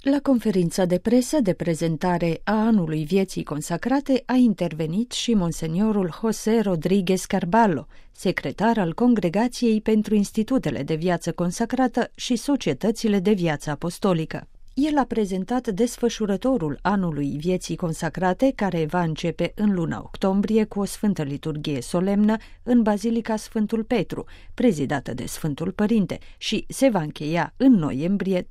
La conferința de presă de prezentare a anului vieții consacrate a intervenit și monseniorul José Rodríguez Carballo, secretar al Congregației pentru Institutele de Viață Consacrată și Societățile de Viață Apostolică. El a prezentat desfășurătorul anului vieții consacrate, care va începe în luna octombrie cu o sfântă liturghie solemnă în Bazilica Sfântul Petru, prezidată de Sfântul Părinte, și se va încheia în noiembrie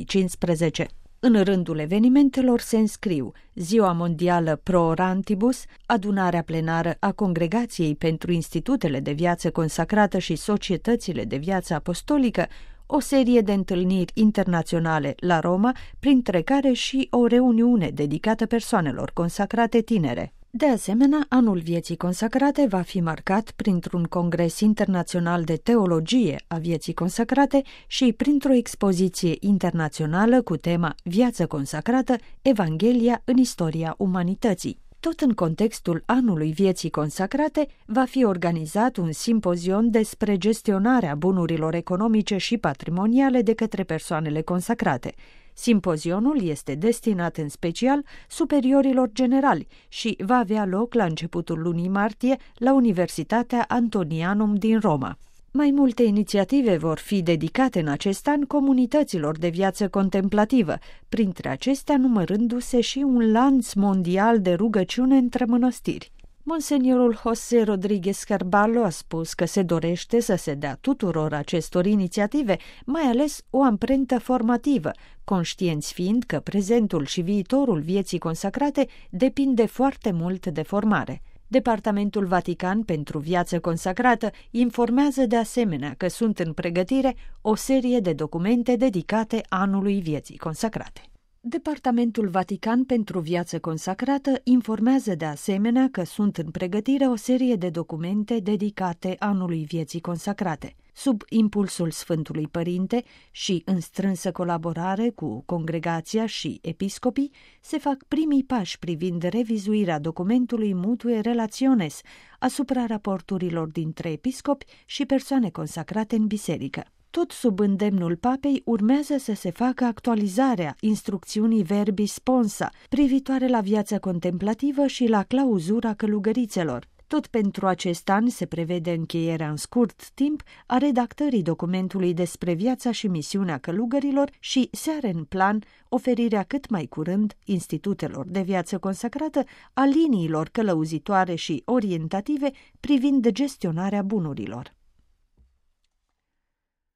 2015. În rândul evenimentelor se înscriu Ziua Mondială Pro Orantibus, adunarea plenară a Congregației pentru Institutele de Viață Consacrată și Societățile de Viață Apostolică, o serie de întâlniri internaționale la Roma, printre care și o reuniune dedicată persoanelor consacrate tinere. De asemenea, anul vieții consacrate va fi marcat printr-un congres internațional de teologie a vieții consacrate și printr-o expoziție internațională cu tema Viață consacrată, Evanghelia în istoria umanității. Tot în contextul anului vieții consacrate, va fi organizat un simpozion despre gestionarea bunurilor economice și patrimoniale de către persoanele consacrate. Simpozionul este destinat în special superiorilor generali și va avea loc la începutul lunii martie la Universitatea Antonianum din Roma. Mai multe inițiative vor fi dedicate în acest an comunităților de viață contemplativă, printre acestea numărându-se și un lanț mondial de rugăciune între mănăstiri. Monseniorul José Rodríguez Carballo a spus că se dorește să se dea tuturor acestor inițiative, mai ales o amprentă formativă, conștienți fiind că prezentul și viitorul vieții consacrate depinde foarte mult de formare. Departamentul Vatican pentru Viață Consacrată informează de asemenea că sunt în pregătire o serie de documente dedicate anului vieții consacrate. Departamentul Vatican pentru Viață Consacrată informează de asemenea că sunt în pregătire o serie de documente dedicate anului vieții consacrate. Sub impulsul Sfântului Părinte și în strânsă colaborare cu congregația și episcopii, se fac primii pași privind revizuirea documentului Mutue Relationes asupra raporturilor dintre episcopi și persoane consacrate în biserică. Tot sub îndemnul papei urmează să se facă actualizarea instrucțiunii Verbi Sponsa privitoare la viața contemplativă și la clauzura călugărițelor. Tot pentru acest an se prevede încheierea în scurt timp a redactării documentului despre viața și misiunea călugărilor și se are în plan oferirea cât mai curând institutelor de viață consacrată a liniilor călăuzitoare și orientative privind gestionarea bunurilor.